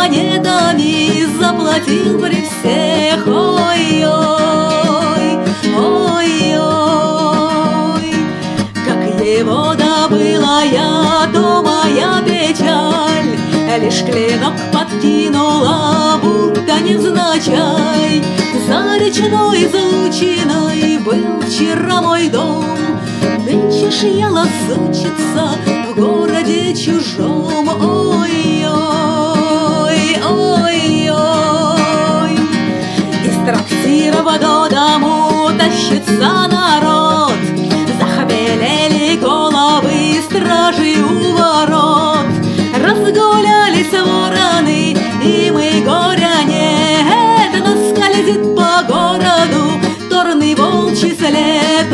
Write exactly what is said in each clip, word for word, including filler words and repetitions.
монетами заплатил при всех. Ой-ой, ой-ой, как его добыла я, то моя печаль лишь клинок подкинула, будто невзначай. За речной излучиной был вчера мой дом, нынче ж я лазучица в городе чужом. Ой-ой, ой-ой, из трактира до дому тащится народ, захмелели головы стражи у ворот. Разгулялись вороны, и мы горя нет, но скользит по городу торный волчий след.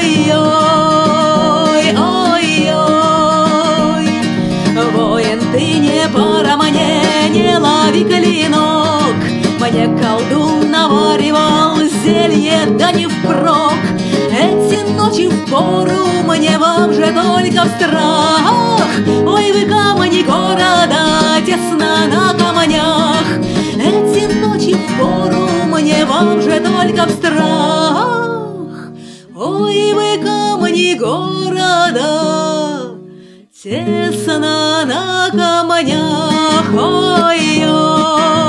Ой-ой, ой-ой, воин, ты не пора мне, не лови клинок. Мне колдун наваривал зелье, да не впрок. Эти ночи впору мне, вам же только в страх. Ой, вы камни города, тесно на камнях. Эти ночи впору мне, вам же только в страх. Ой, вы камни города, тесно на камнях. Ой-ой.